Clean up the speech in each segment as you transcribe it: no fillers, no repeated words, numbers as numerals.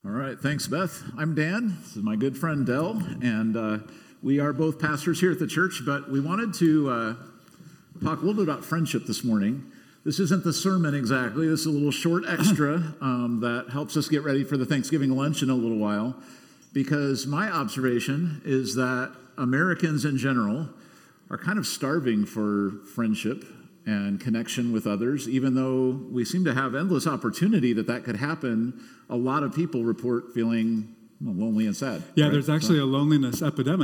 All right, thanks, Beth. I'm Dan. This is my good friend Del, and we are both pastors here at the church, but we wanted to talk a little bit about friendship this morning. This isn't the sermon exactly. This is a little short extra that helps us get ready for the Thanksgiving lunch in a little while, because my observation is that Americans in general are kind of starving for friendship and connection with others. Even though we seem to have endless opportunity that could happen, a lot of people report feeling lonely and sad. Yeah, right? There's actually a loneliness epidemic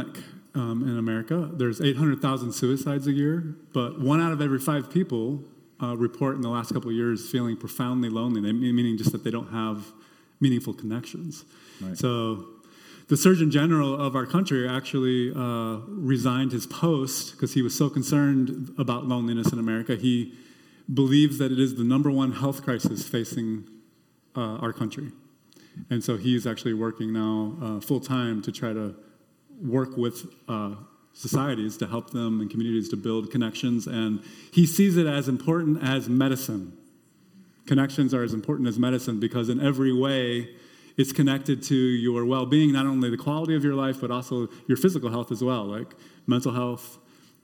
in America. There's 800,000 suicides a year, but 1 out of every 5 people report in the last couple of years feeling profoundly lonely, meaning just that they don't have meaningful connections. Right. So the Surgeon General of our country actually resigned his post because he was so concerned about loneliness in America. He believes that it is the number one health crisis facing our country. And so he's actually working now full-time to try to work with societies to help them and communities to build connections. And he sees it as important as medicine. Connections are as important as medicine because in every way, it's connected to your well-being, not only the quality of your life, but also your physical health as well, like mental health.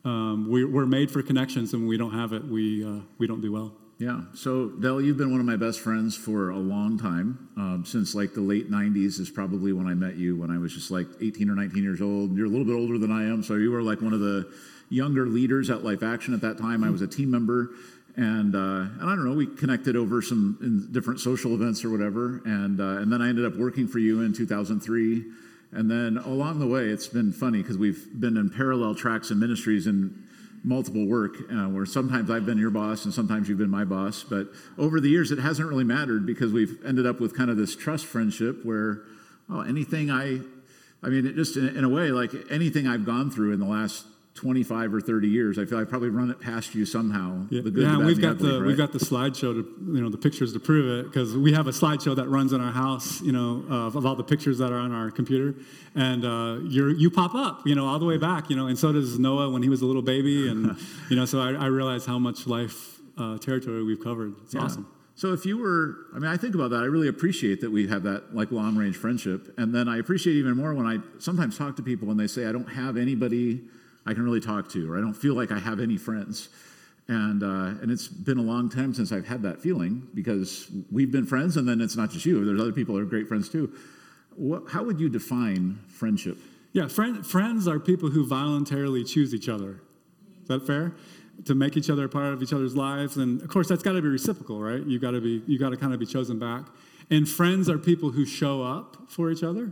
We're made for connections, and when we don't have it, we don't do well. Yeah. So, Del, you've been one of my best friends for a long time. Since like the late 90s is probably when I met you, when I was just like 18 or 19 years old. You're a little bit older than I am, so you were like one of the younger leaders at Life Action at that time. I was a team member. And I don't know, we connected over some in different social events or whatever, and then I ended up working for you in 2003. And then along the way, it's been funny because we've been in parallel tracks and ministries in multiple work, where sometimes I've been your boss and sometimes you've been my boss. But over the years, it hasn't really mattered because we've ended up with kind of this trust friendship where anything it just in a way, like anything I've gone through in the last 25 or 30 years, I feel I've probably run it past you somehow. Yeah, the good, the bad, we've and got the ugly, right? we've got the slideshow to the pictures to prove it, because we have a slideshow that runs in our house, of all the pictures that are on our computer, and you pop up, all the way back, and so does Noah when he was a little baby, and so I realize how much life territory we've covered. It's awesome. So if you were, I think about that. I really appreciate that we have that like long range friendship, and then I appreciate even more when I sometimes talk to people and they say I don't have anybody I can really talk to, or I don't feel like I have any friends. And it's been a long time since I've had that feeling because we've been friends, and then it's not just you. There's other people that are great friends too. How would you define friendship? Yeah, friends are people who voluntarily choose each other. Is that fair? To make each other a part of each otother's lives. And of course, that's got to be reciprocal, right? You got to kind of be chosen back. And friends are people who show up for each other.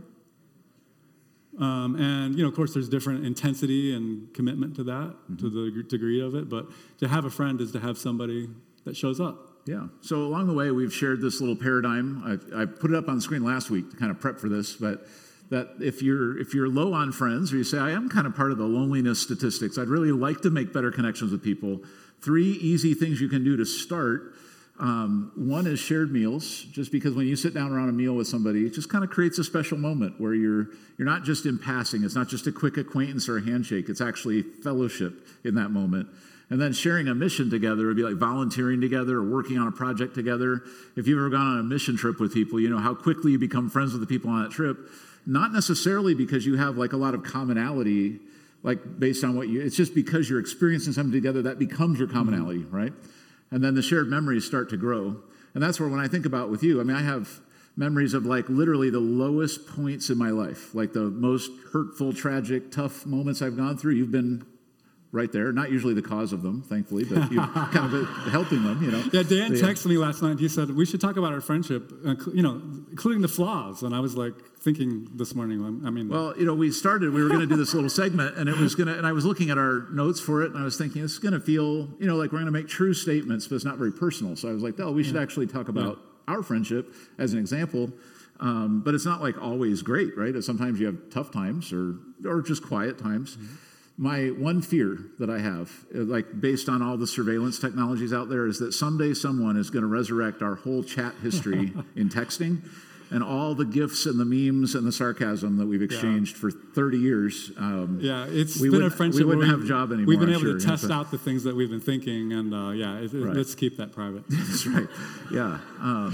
And of course, there's different intensity and commitment to that, to the degree of it. But to have a friend is to have somebody that shows up. Yeah. So along the way, we've shared this little paradigm. I put it up on the screen last week to kind of prep for this, but that if you're low on friends, or you say, I am kind of part of the loneliness statistics, I'd really like to make better connections with people. 3 easy things you can do to start. One is shared meals, just because when you sit down around a meal with somebody, it just kind of creates a special moment where you're not just in passing. It's not just a quick acquaintance or a handshake. It's actually fellowship in that moment. And then sharing a mission together would be like volunteering together or working on a project together. If you've ever gone on a mission trip with people, you know how quickly you become friends with the people on that trip. Not necessarily because you have like a lot of commonality, like based on it's just because you're experiencing something together that becomes your commonality, right? And then the shared memories start to grow. And that's where when I think about with you, I have memories of like literally the lowest points in my life, like the most hurtful, tragic, tough moments I've gone through. You've been right there. Not usually the cause of them, thankfully, but you've kind of helping them, Yeah, Dan texted me last night. He said, we should talk about our friendship, including the flaws. And I was like thinking this morning, Well, we were going to do this little segment, and and I was looking at our notes for it, and I was thinking, it's going to feel, like we're going to make true statements, but it's not very personal. So I was like, we should actually talk about our friendship as an example. But it's not like always great, right? Sometimes you have tough times or just quiet times. Mm-hmm. My one fear that I have, like based on all the surveillance technologies out there, is that someday someone is going to resurrect our whole chat history in texting and all the GIFs and the memes and the sarcasm that we've exchanged for 30 years. It's been a friendship. We wouldn't have a job anymore. We've been able to test out the things that we've been thinking, and right. let's keep that private. That's right. Yeah.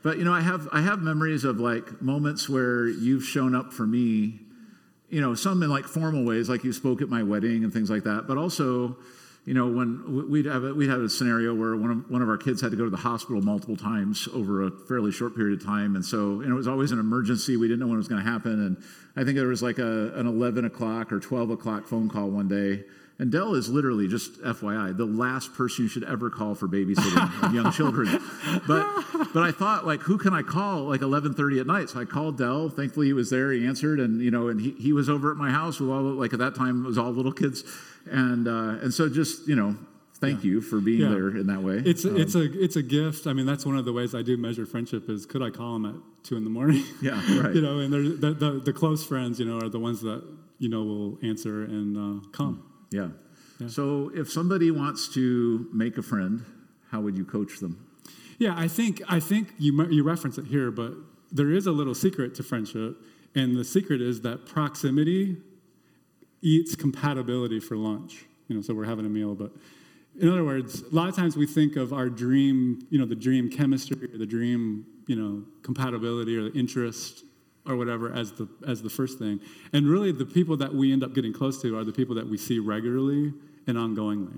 But I have memories of like moments where you've shown up for me, some in like formal ways, like you spoke at my wedding and things like that. But also, when we'd have a scenario where one of our kids had to go to the hospital multiple times over a fairly short period of time, and so it was always an emergency. We didn't know when it was going to happen, and I think there was like an 11 o'clock or 12 o'clock phone call one day. And Dell is literally, just FYI, the last person you should ever call for babysitting of young children. But I thought, like, who can I call, like, 11:30 at night? So I called Dell. Thankfully, he was there. He answered, and he was over at my house with all, like, at that time, it was all little kids. And so just, thank you for being there in that way. It's a gift. I mean, that's one of the ways I do measure friendship is, could I call him at 2 a.m? Yeah, right. And the close friends, are the ones that, will answer and come. Yeah. So if somebody wants to make a friend, how would you coach them? Yeah, I think you reference it here, but there is a little secret to friendship, and the secret is that proximity eats compatibility for lunch. So we're having a meal, but in other words, a lot of times we think of our dream, the dream chemistry, or the dream, compatibility, or the interest, or whatever, as the first thing. And really, the people that we end up getting close to are the people that we see regularly and ongoingly.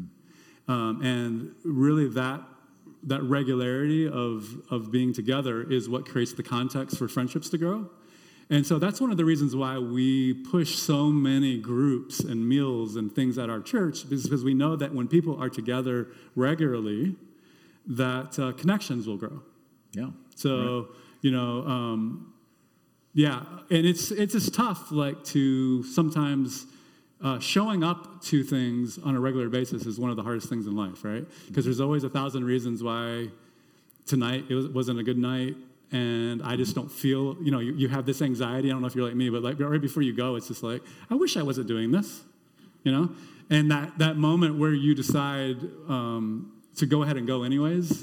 And really, that regularity of being together is what creates the context for friendships to grow. And so that's one of the reasons why we push so many groups and meals and things at our church, is because we know that when people are together regularly, that connections will grow. Yeah. So, right. Yeah, and it's just tough, like, to sometimes showing up to things on a regular basis is one of the hardest things in life, right? Because there's always 1,000 reasons why tonight wasn't a good night, and I just don't feel, you have this anxiety. I don't know if you're like me, but like right before you go, it's just like, I wish I wasn't doing this, And that moment where you decide to go ahead and go anyways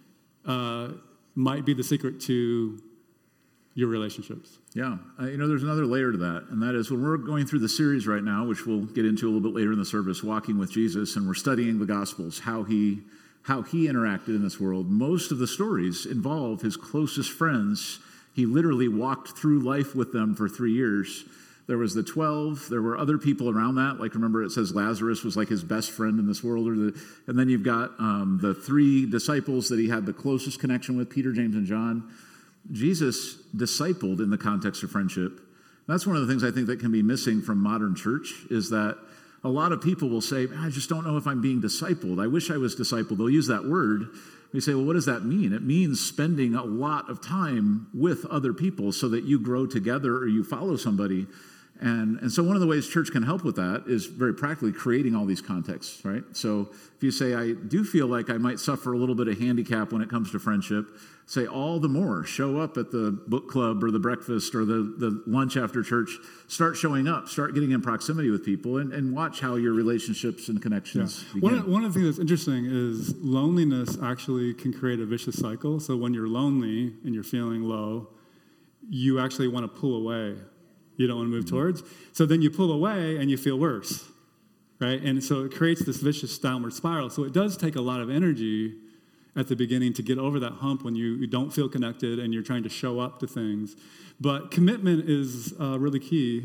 might be the secret to your relationships. Yeah. There's another layer to that, and that is when we're going through the series right now, which we'll get into a little bit later in the service, Walking with Jesus, and we're studying the Gospels, how he interacted in this world. Most of the stories involve his closest friends. He literally walked through life with them for 3 years. There was the 12. There were other people around that. Like, remember, it says Lazarus was like his best friend in this world. And then you've got the 3 disciples that he had the closest connection with, Peter, James, and John. Jesus discipled in the context of friendship. That's one of the things I think that can be missing from modern church, is that a lot of people will say, I just don't know if I'm being discipled. I wish I was discipled. They'll use that word. We say, well, what does that mean? It means spending a lot of time with other people so that you grow together or you follow somebody. And so one of the ways church can help with that is very practically creating all these contexts, right? So if you say, I do feel like I might suffer a little bit of handicap when it comes to friendship, say all the more, show up at the book club or the breakfast or the lunch after church. Start showing up, start getting in proximity with people, and watch how your relationships and connections begin. One of the things that's interesting is loneliness actually can create a vicious cycle. So when you're lonely and you're feeling low, you actually want to pull away. You don't want to move towards. So then you pull away and you feel worse, right? And so it creates this vicious downward spiral. So it does take a lot of energy at the beginning to get over that hump when you don't feel connected and you're trying to show up to things. But commitment is really key,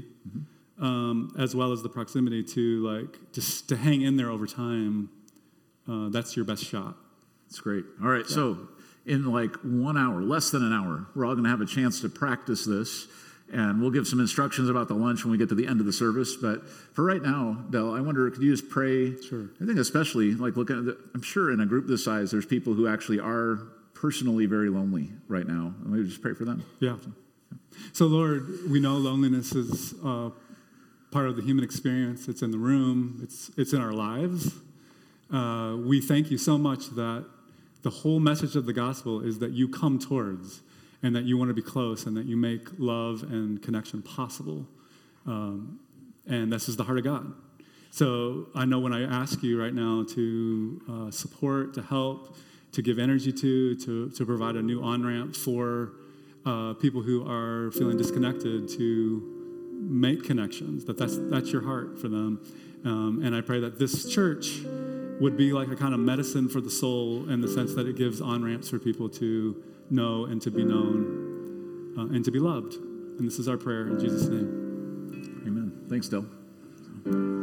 as well as the proximity to just to hang in there over time. That's your best shot. That's great. All right, so in like 1 hour, less than an hour, we're all going to have a chance to practice this. And we'll give some instructions about the lunch when we get to the end of the service. But for right now, Del, I wonder, could you just pray? Sure. I think especially, like, looking at I'm sure in a group this size, there's people who actually are personally very lonely right now. And maybe just pray for them. Yeah. So, Lord, we know loneliness is part of the human experience. It's in the room. It's in our lives. We thank you so much that the whole message of the gospel is that you come towards, and that you want to be close, and that you make love and connection possible. And this is the heart of God. So I know when I ask you right now to support, to help, to give energy to provide a new on-ramp for people who are feeling disconnected, to make connections, that's your heart for them. And I pray that this church would be like a kind of medicine for the soul, in the sense that it gives on-ramps for people to know and to be known and to be loved. And this is our prayer in Jesus' name. Amen. Thanks, Del.